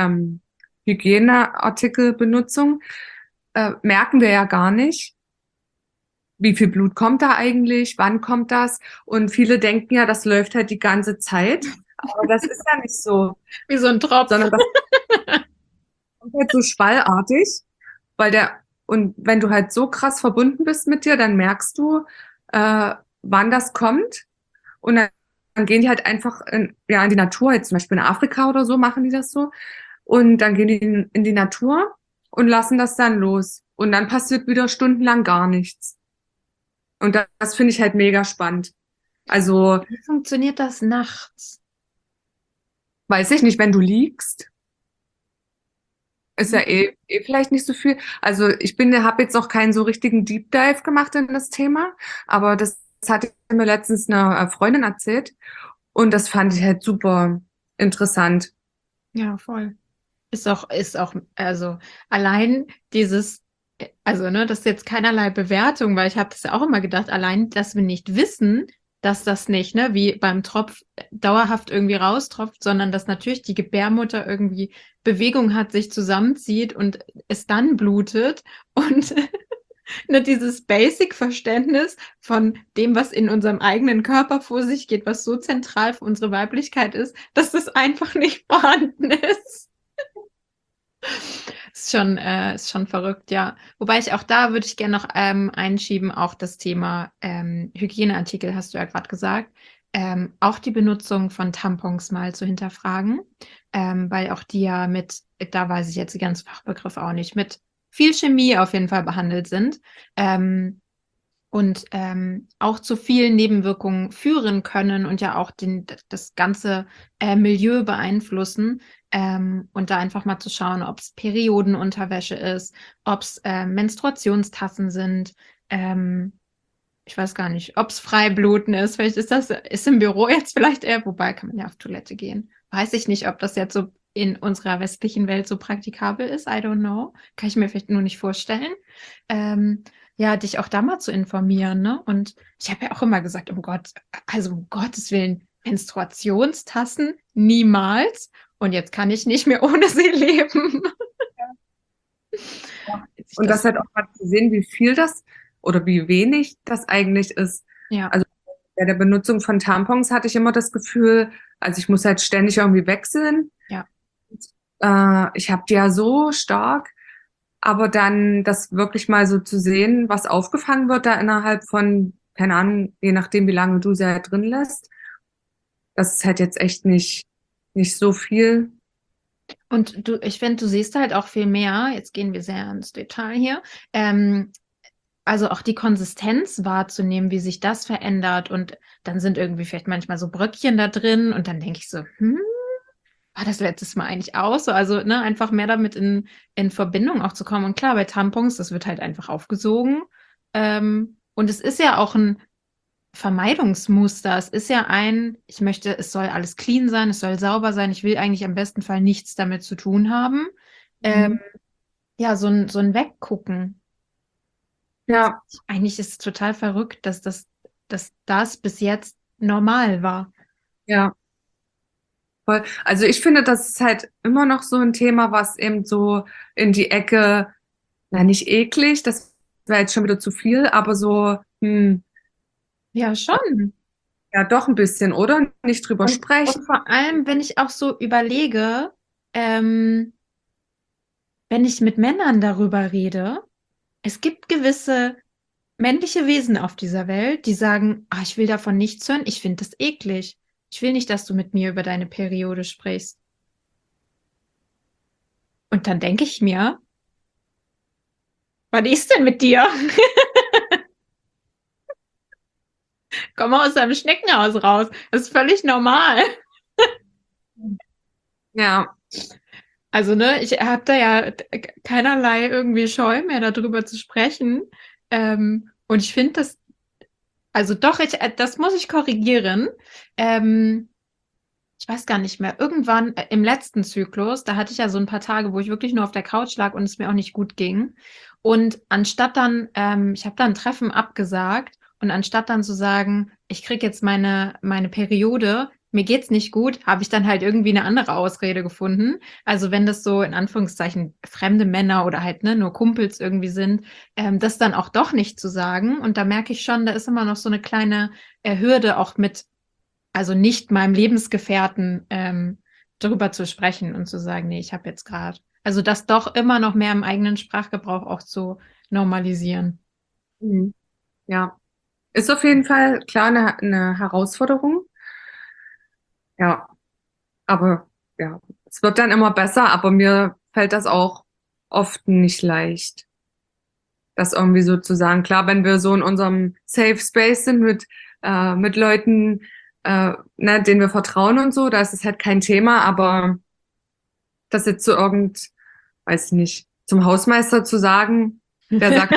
Hygieneartikelbenutzung merken wir ja gar nicht, wie viel Blut kommt da eigentlich, wann kommt das? Und viele denken ja, das läuft halt die ganze Zeit. Aber das ist ja nicht so. Wie so ein Tropf. Sondern das kommt halt so schwallartig, und wenn du halt so krass verbunden bist mit dir, dann merkst du, wann das kommt. Und dann gehen die halt einfach in die Natur, jetzt zum Beispiel in Afrika oder so, machen die das so. Und dann gehen die in die Natur und lassen das dann los. Und dann passiert wieder stundenlang gar nichts. Und das finde ich halt mega spannend. Also, wie funktioniert das nachts? weiß ich nicht, wenn du liegst, ist ja vielleicht nicht so viel. Also habe jetzt noch keinen so richtigen Deep Dive gemacht in das Thema, aber das hatte mir letztens eine Freundin erzählt und das fand ich halt super interessant. Ja, voll. Ist auch, also allein dieses, also ne, das ist jetzt keinerlei Bewertung, weil ich habe das ja auch immer gedacht, allein, dass wir nicht wissen, dass das nicht, ne, wie beim Tropf dauerhaft irgendwie raustropft, sondern dass natürlich die Gebärmutter irgendwie Bewegung hat, sich zusammenzieht und es dann blutet und ne, dieses Basic-Verständnis von dem, was in unserem eigenen Körper vor sich geht, was so zentral für unsere Weiblichkeit ist, dass das einfach nicht vorhanden ist. Ist schon verrückt, ja. Wobei würde ich gerne noch einschieben, auch das Thema Hygieneartikel, hast du ja gerade gesagt. Auch die Benutzung von Tampons mal zu hinterfragen, weil auch die ja da weiß ich jetzt die ganzen Fachbegriffe auch nicht, mit viel Chemie auf jeden Fall behandelt sind. Und auch zu vielen Nebenwirkungen führen können und ja auch das ganze Milieu beeinflussen. Und da einfach mal zu schauen, ob es Periodenunterwäsche ist, ob es Menstruationstassen sind. Ich weiß gar nicht, ob es Freibluten ist. Vielleicht ist im Büro jetzt vielleicht eher, wobei kann man ja auf Toilette gehen. Weiß ich nicht, ob das jetzt so in unserer westlichen Welt so praktikabel ist. I don't know. Kann ich mir vielleicht nur nicht vorstellen. Ja, dich auch da mal zu informieren, ne? Und ich habe ja auch immer gesagt, um Gottes Willen, Menstruationstassen niemals. Und jetzt kann ich nicht mehr ohne sie leben. Ja. Und das halt auch mal zu sehen, wie viel das oder wie wenig das eigentlich ist. Ja. Also bei der Benutzung von Tampons hatte ich immer das Gefühl, also ich muss halt ständig irgendwie wechseln. Ja. Ich habe die ja so stark, aber dann das wirklich mal so zu sehen, was aufgefangen wird da innerhalb von, keine Ahnung, je nachdem, wie lange du sie halt drin lässt, das ist halt jetzt echt nicht so viel. Und ich finde, du siehst halt auch viel mehr, jetzt gehen wir sehr ins Detail hier, also auch die Konsistenz wahrzunehmen, wie sich das verändert. Und dann sind irgendwie vielleicht manchmal so Bröckchen da drin und dann denke ich so, war das letztes Mal eigentlich auch so? Also, ne, einfach mehr damit in Verbindung auch zu kommen. Und klar, bei Tampons, das wird halt einfach aufgesogen. Und es ist ja auch ein Vermeidungsmuster. Es ist ja ich möchte, es soll alles clean sein, es soll sauber sein. Ich will eigentlich am besten Fall nichts damit zu tun haben. Ja, so ein Weggucken. Ja, Eigentlich ist es total verrückt, dass das bis jetzt normal war. ja, voll. Also ich finde, das ist halt immer noch so ein Thema, was eben so in die Ecke, na nicht eklig, das wäre jetzt schon wieder zu viel, aber so, Ja, schon. ja doch ein bisschen, oder? Nicht drüber Und sprechen. vor allem, wenn ich auch so überlege, wenn ich mit Männern darüber rede, es gibt gewisse männliche Wesen auf dieser Welt, die sagen, ah, ich will davon nichts hören, ich finde das eklig. Ich will nicht, dass du mit mir über deine Periode sprichst. Und dann denke ich mir, was ist denn mit dir? Komm mal aus deinem Schneckenhaus raus. Das ist völlig normal. Ja, Also, ne, ich habe da ja keinerlei irgendwie Scheu mehr, darüber zu sprechen. Und ich finde das, also doch, das muss ich korrigieren. Ich weiß gar nicht mehr. Irgendwann im letzten Zyklus, da hatte ich ja so ein paar Tage, wo ich wirklich nur auf der Couch lag und es mir auch nicht gut ging. Und anstatt dann, ich habe dann ein Treffen abgesagt und anstatt dann zu sagen, ich krieg jetzt meine Periode, mir geht's nicht gut, habe ich dann halt irgendwie eine andere Ausrede gefunden. Also wenn das so in Anführungszeichen fremde Männer oder halt ne, nur Kumpels irgendwie sind, das dann auch doch nicht zu sagen. Und da merke ich schon, da ist immer noch so eine kleine Hürde auch mit, also nicht meinem Lebensgefährten darüber zu sprechen und zu sagen, nee, ich habe jetzt gerade, also das doch immer noch mehr im eigenen Sprachgebrauch auch zu normalisieren. mhm. Ja. Ist auf jeden Fall klar eine Herausforderung. Ja, aber ja, es wird dann immer besser, aber mir fällt das auch oft nicht leicht, das irgendwie so zu sagen. Klar, wenn wir so in unserem Safe Space sind mit Leuten, ne, denen wir vertrauen und so, da ist es halt kein Thema, aber das jetzt zu weiß ich nicht, zum Hausmeister zu sagen, der sagt,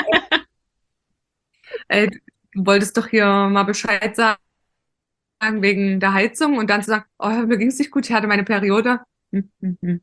ey, du wolltest doch hier mal Bescheid sagen wegen der Heizung und dann zu sagen, oh, mir ging's nicht gut, ich hatte meine Periode. Hm.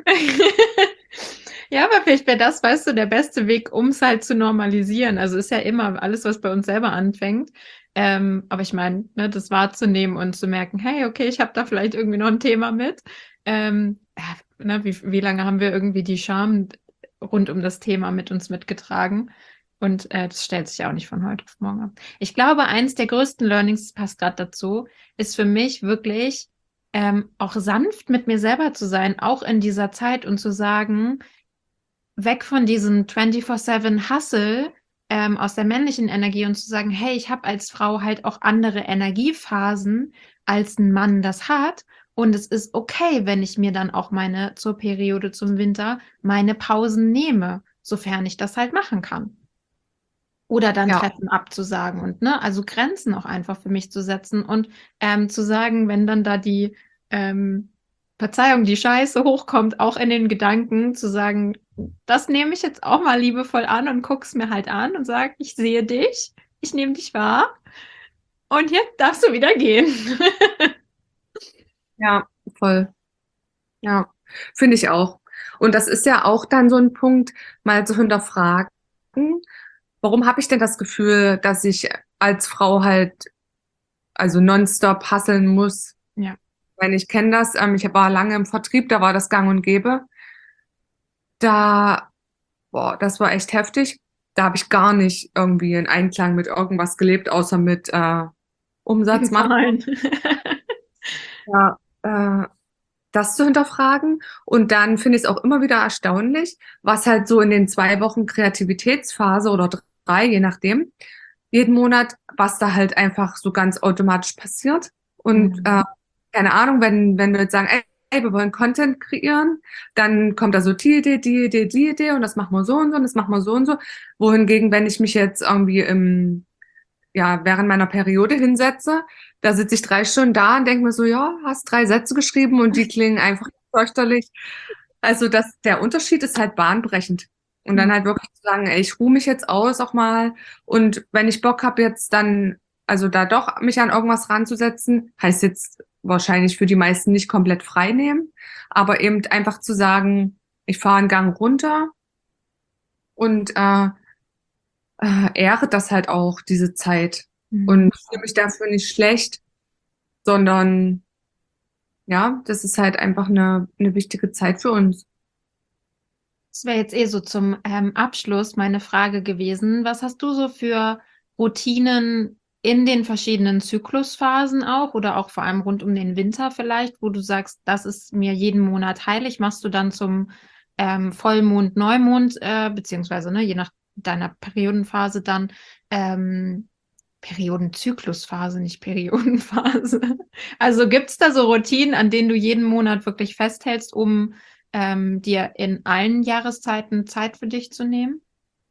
Ja, aber vielleicht wäre das, weißt du, der beste Weg, um es halt zu normalisieren. Also ist ja immer alles, was bei uns selber anfängt. Aber ich meine, ne, das wahrzunehmen und zu merken, hey, okay, ich habe da vielleicht irgendwie noch ein Thema mit. Ja, ne, wie lange haben wir irgendwie die Scham rund um das Thema mit uns mitgetragen? Und das stellt sich ja auch nicht von heute auf morgen ab. Ich glaube, eins der größten Learnings, das passt gerade dazu, ist für mich wirklich auch sanft mit mir selber zu sein, auch in dieser Zeit und zu sagen, weg von diesem 24/7 Hustle aus der männlichen Energie und zu sagen, hey, ich habe als Frau halt auch andere Energiephasen, als ein Mann das hat. Und es ist okay, wenn ich mir dann auch zur Periode zum Winter meine Pausen nehme, sofern ich das halt machen kann. Oder dann Ja, Treffen abzusagen und ne, also Grenzen auch einfach für mich zu setzen und zu sagen, wenn dann da die Verzeihung, die Scheiße hochkommt, auch in den Gedanken, zu sagen, das nehme ich jetzt auch mal liebevoll an und guck's mir halt an und sag, ich sehe dich, ich nehme dich wahr und jetzt darfst du wieder gehen. ja, voll. Ja, finde ich auch. Und das ist ja auch dann so ein Punkt, mal zu hinterfragen, warum habe ich denn das Gefühl, dass ich als Frau halt also nonstop hustlen muss? Ja. Weil ich kenne das, ich war lange im Vertrieb, da war das gang und gäbe. Da, boah, das war echt heftig. Da habe ich gar nicht irgendwie in Einklang mit irgendwas gelebt, außer mit Umsatz machen. Zahlen. Ja, das zu hinterfragen. Und dann finde ich es auch immer wieder erstaunlich, was halt so in den 2 Wochen Kreativitätsphase oder 3, je nachdem, jeden Monat, was da halt einfach so ganz automatisch passiert. Und keine Ahnung, wenn wir jetzt sagen, ey, wir wollen Content kreieren, dann kommt da so die Idee und das machen wir so und so und das machen wir so und so. Wohingegen, wenn ich mich jetzt irgendwie während meiner Periode hinsetze, da sitze ich 3 Stunden da und denke mir so, ja, hast 3 Sätze geschrieben und die klingen einfach fürchterlich. Also der Unterschied ist halt bahnbrechend. Und dann halt wirklich zu sagen, ey, ich ruhe mich jetzt aus auch mal. Und wenn ich Bock habe jetzt dann, also da doch mich an irgendwas ranzusetzen, heißt jetzt wahrscheinlich für die meisten nicht komplett frei nehmen, aber eben einfach zu sagen, ich fahre einen Gang runter und ehre das halt auch, diese Zeit. Und fühle mich dafür nicht schlecht, sondern ja, das ist halt einfach eine wichtige Zeit für uns. Das wäre jetzt so zum Abschluss meine Frage gewesen. Was hast du so für Routinen in den verschiedenen Zyklusphasen auch oder auch vor allem rund um den Winter vielleicht, wo du sagst, das ist mir jeden Monat heilig? Machst du dann zum Vollmond, Neumond, beziehungsweise je nach deiner Periodenphase dann Periodenzyklusphase, nicht Periodenphase. Also gibt es da so Routinen, an denen du jeden Monat wirklich festhältst, um dir in allen Jahreszeiten Zeit für dich zu nehmen?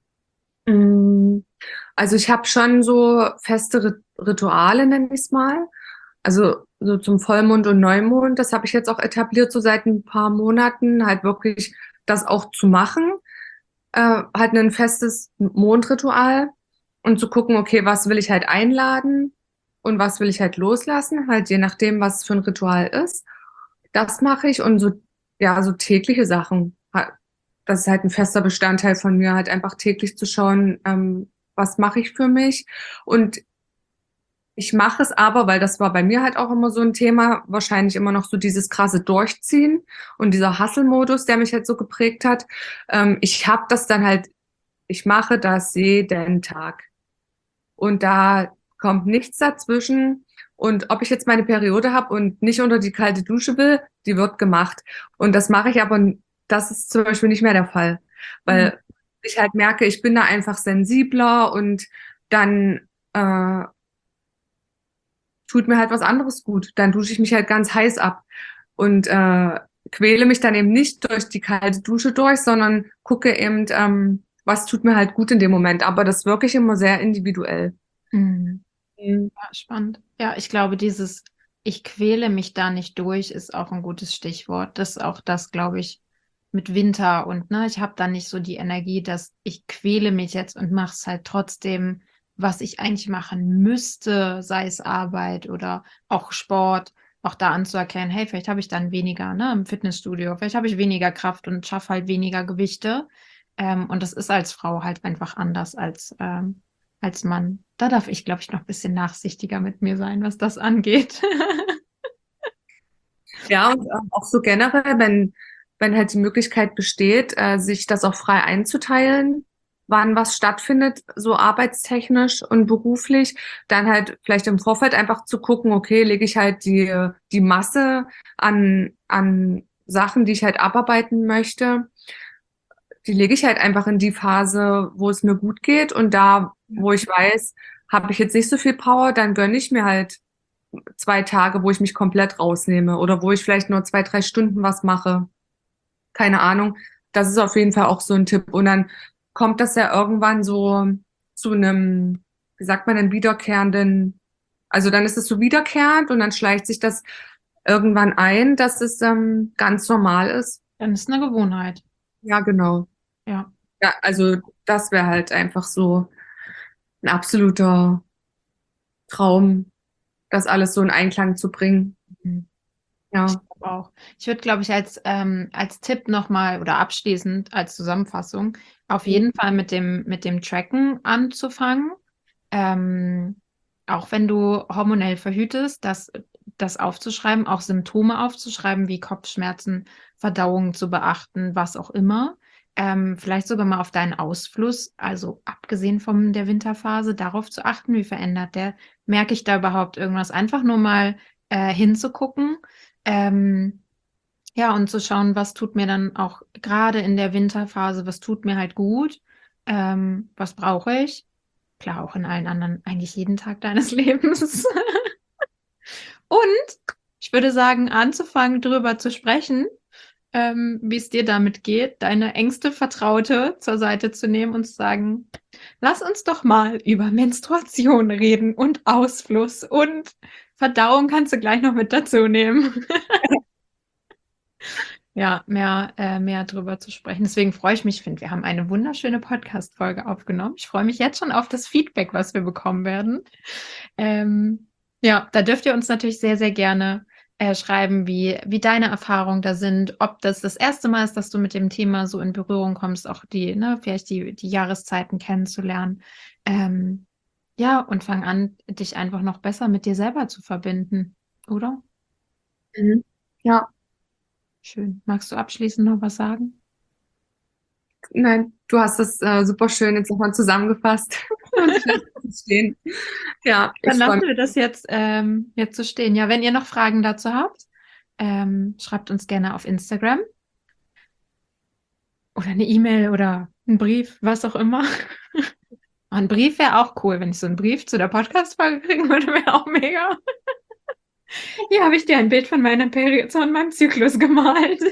Also ich habe schon so feste Rituale, nenne ich es mal. Also so zum Vollmond und Neumond, das habe ich jetzt auch etabliert, so seit ein paar Monaten, halt wirklich das auch zu machen. Halt ein festes Mondritual und zu gucken, okay, was will ich halt einladen und was will ich halt loslassen, halt je nachdem, was es für ein Ritual ist. Das mache ich und so, ja, so tägliche Sachen. Das ist halt ein fester Bestandteil von mir, halt einfach täglich zu schauen, was mache ich für mich. Und ich mache es aber, weil das war bei mir halt auch immer so ein Thema, wahrscheinlich immer noch so dieses krasse Durchziehen und dieser Hustle-Modus, der mich halt so geprägt hat. Ich habe das dann halt, ich mache das jeden Tag. Und da kommt nichts dazwischen. Und ob ich jetzt meine Periode habe und nicht unter die kalte Dusche will, die wird gemacht. Und das mache ich aber, das ist zum Beispiel nicht mehr der Fall. Weil ich halt merke, ich bin da einfach sensibler und dann tut mir halt was anderes gut. Dann dusche ich mich halt ganz heiß ab und quäle mich dann eben nicht durch die kalte Dusche durch, sondern gucke eben, was tut mir halt gut in dem Moment. Aber das ist wirklich immer sehr individuell. Ja, spannend. Ja, ich glaube, ich quäle mich da nicht durch, ist auch ein gutes Stichwort. Das ist auch das, glaube ich, mit Winter und ich habe da nicht so die Energie, dass ich quäle mich jetzt und mache es halt trotzdem, was ich eigentlich machen müsste, sei es Arbeit oder auch Sport, auch da anzuerkennen, hey, vielleicht habe ich dann weniger, im Fitnessstudio, vielleicht habe ich weniger Kraft und schaffe halt weniger Gewichte. Und das ist als Frau halt einfach anders als Mann. Da darf ich, glaube ich, noch ein bisschen nachsichtiger mit mir sein, was das angeht. Ja, und auch so generell, wenn halt die Möglichkeit besteht, sich das auch frei einzuteilen, wann was stattfindet, so arbeitstechnisch und beruflich, dann halt vielleicht im Vorfeld einfach zu gucken, okay, lege ich halt die Masse an Sachen, die ich halt abarbeiten möchte, die lege ich halt einfach in die Phase, wo es mir gut geht und da, wo ich weiß, habe ich jetzt nicht so viel Power, dann gönne ich mir halt 2 Tage, wo ich mich komplett rausnehme oder wo ich vielleicht nur 2, 3 Stunden was mache. Keine Ahnung. Das ist auf jeden Fall auch so ein Tipp. Und dann kommt das ja irgendwann so zu einem, wie sagt man denn, wiederkehrenden, also dann ist es so wiederkehrend und dann schleicht sich das irgendwann ein, dass es ganz normal ist. Dann ist es eine Gewohnheit. Ja, genau. Ja. Ja, also das wäre halt einfach so ein absoluter Traum, das alles so in Einklang zu bringen. Ja. Ich glaube auch. Ich würde, glaube ich, als Tipp nochmal oder abschließend als Zusammenfassung auf jeden Fall mit dem Tracken anzufangen. Auch wenn du hormonell verhütest, das aufzuschreiben, auch Symptome aufzuschreiben, wie Kopfschmerzen, Verdauung zu beachten, was auch immer. vielleicht sogar mal auf deinen Ausfluss, also abgesehen von der Winterphase, darauf zu achten, wie verändert der? Merke ich da überhaupt irgendwas? Einfach nur mal hinzugucken, ja, und zu schauen, was tut mir dann auch gerade in der Winterphase, was tut mir halt gut, was brauche ich? Klar, auch in allen anderen, eigentlich jeden Tag deines Lebens. Und ich würde sagen, anzufangen, drüber zu sprechen, wie es dir damit geht, deine engste Vertraute zur Seite zu nehmen und zu sagen, lass uns doch mal über Menstruation reden und Ausfluss und Verdauung kannst du gleich noch mit dazu nehmen. Ja, mehr drüber zu sprechen. Deswegen freue ich mich. Ich finde, wir haben eine wunderschöne Podcast-Folge aufgenommen. Ich freue mich jetzt schon auf das Feedback, was wir bekommen werden. Ja, da dürft ihr uns natürlich sehr, sehr gerne schreiben, wie deine Erfahrungen da sind, ob das erste Mal ist, dass du mit dem Thema so in Berührung kommst, auch vielleicht die Jahreszeiten kennenzulernen. Ja, und fang an, dich einfach noch besser mit dir selber zu verbinden, oder? Mhm. Ja, Schön. Magst du abschließend noch was sagen? nein, du hast das super schön jetzt nochmal zusammengefasst. Und ich lasse es stehen. Ja, Dann ich freue lassen mich. wir das jetzt so stehen. Ja, wenn ihr noch Fragen dazu habt, schreibt uns gerne auf Instagram oder eine E-Mail oder einen Brief, was auch immer. Ein Brief wäre auch cool, wenn ich so einen Brief zu der Podcast-Folge kriegen würde, wäre auch mega. Hier habe ich dir ein Bild von meiner Periode und meinem Zyklus gemalt.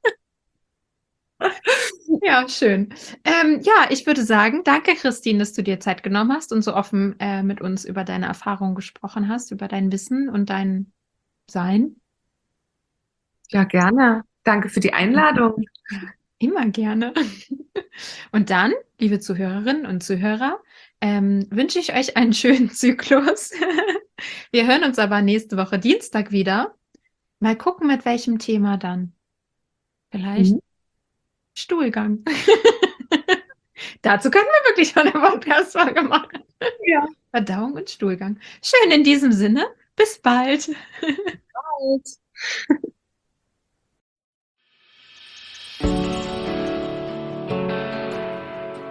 Ja, schön. Ja, ich würde sagen, danke, Christine, dass du dir Zeit genommen hast und so offen mit uns über deine Erfahrungen gesprochen hast, über dein Wissen und dein Sein. Ja, gerne. Danke für die Einladung. Ja, immer gerne. Und dann, liebe Zuhörerinnen und Zuhörer, wünsche ich euch einen schönen Zyklus. Wir hören uns aber nächste Woche Dienstag wieder. Mal gucken, mit welchem Thema dann. Vielleicht Stuhlgang. Dazu können wir wirklich schon eine Podcast-Folge machen. Ja. Verdauung und Stuhlgang. Schön in diesem Sinne. Bis bald. Bald.